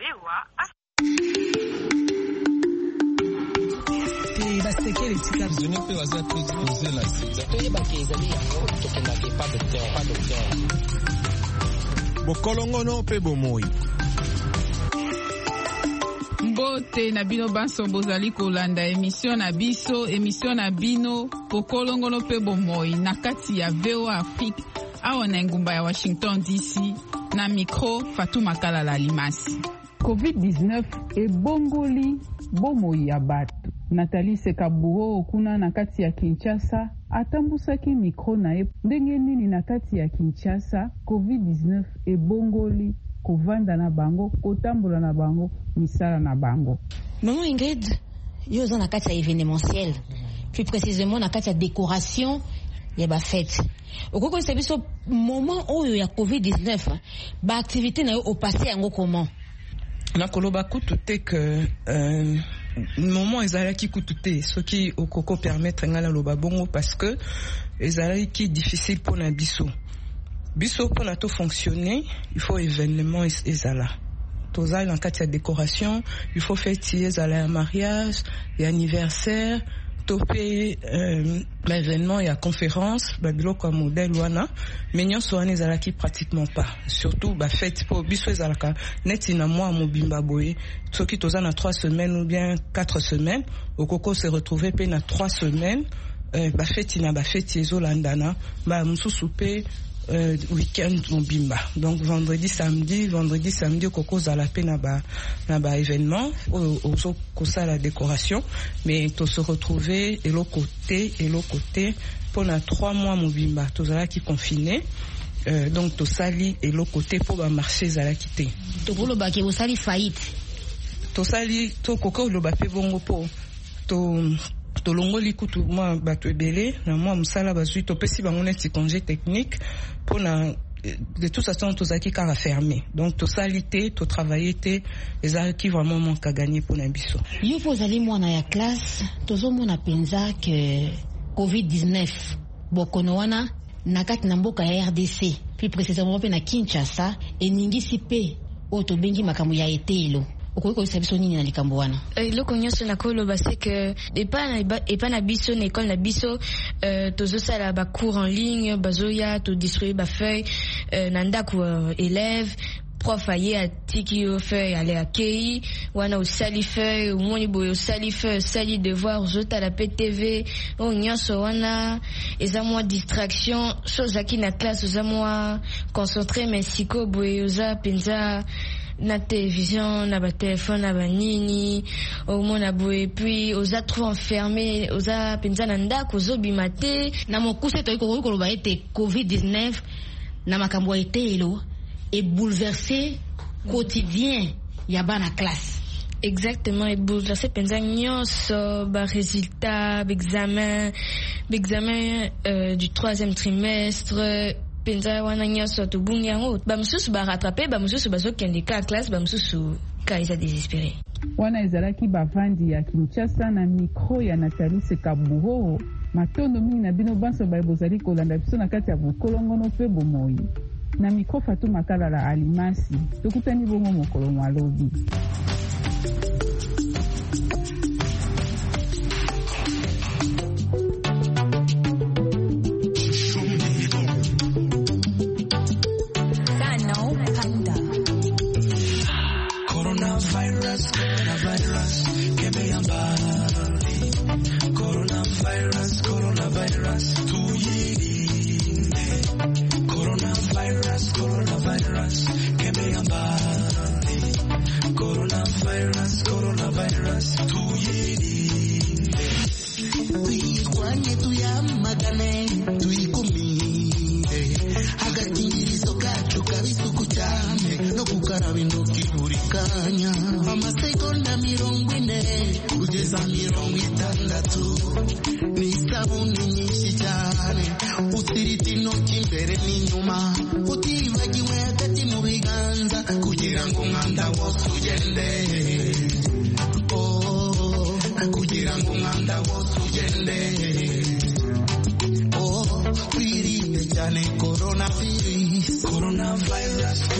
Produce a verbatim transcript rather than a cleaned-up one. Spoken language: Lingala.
bewa te basekele tika zone pe waza exposer la sida to bakeza li yango tokenda ke pas docteur pas docteur bokolongono pe bomoi mbote na bino banso bozali kolanda emission na biso emission na bino bokolongono pe bomoi na kati ya V O A Afrique awa na ngumba ya Washington D C na micro Fatou Makala la Limasi. covid dix-neuf ebongoli bomoi ya bato. Nathalie Sekaburo okuna na kati ya Kinshasa atambusaki mikro na ye ndenge nini na kati ya Kinshasa covid dix-neuf ebongoli kovanda na bango kotambola na bango misala na bango. Maman Ingrid yo za na kati ya événementiel plus précisément na kati ya décoration ya ba fête. Okoko c'est biso moment oyo ya covid dix-neuf ba activité na yo au passé yango comment na koloba kutu te que euh, moment ezalaki kutu te soki okoko permettre ngala loba bongo parce que ezalaki difficile pour na biso biso pour na to fonctionner il faut événement ezala tozali en kati ya décoration il faut fêter ezala ya mariage ya anniversaire topé euh, l'événement et la conférence babilo comme modèle wana mais nyonso wana ezalaki pratiquement pas surtout ba fête pour biso ezalaka net ina mois mobimba boye soki toza na trois semaines ou bien quatre semaines okoko se retrouver pe na trois semaines euh, ba fête ina ba fête ezolandana ba mususu pe Euh, week-end mobimba donc vendredi samedi vendredi samedi koko za la peine ba na ba événement au kosa la décoration mais to se retrouver et l'autre côté et l'autre côté pendant trois mois mobimba to za qui confiné euh, donc to sali et l'autre côté pour ba marché za la quitter to bolo ba ke o sali faillite to sali to koko lo ba pe bongo po to tolongoli kutu moi bato ebele na moi musala bazui topesi bango neti congé technique pour na de toute façon tozaki kara fermé donc to salité to travailler te ezaki vraiment manque à gagner pour na biso yo pozali mwana ya classe tozo mona penza que covid dix-neuf bokono wana na kati na mboka ya R D C plus précisément pe na Kinshasa eningisi pe oto bengi makambo ya etelo okoko sabiso nini na likambo wana eloko nyonso na koloba c'est que epa na epa na biso na école na biso euh, tozosala ba cours en ligne bazoya to distribuer ba feuille euh, na ndako uh, élève prof aye atiki yo feuille ale akei wana osali feuille omoni boyo osali feuille osali devoir ozotala pe T V o nyonso wana eza mwa distraction sozaki na classe oza mwa concentré mais siko boyo oza penza na télévision na ba téléphone na ba nini au mona boye puis oza trop enfermé oza penza na ndako zobima te na mokuse to iko ko ba ete covid dix-neuf na makambo etelo et bouleversé quotidien ya bana classe exactement et bouleversé penza nyonso ba résultat examen examen euh, du troisième trimestre penza wana nyonso to bungi yango ba mususu ba rattraper ba mususu bazo kende ka classe ba mususu ka isa désespéré wana ezalaki bavandi ya Kinshasa na micro ya Nathalie Sekaburo matondo mingi na bino banso ba bozali kolanda biso na kati ya bokolongono pe bomoi na micro Fatou Makala la Alimasi tokutani bongo mokolo malobi Coronavirus, coronavirus.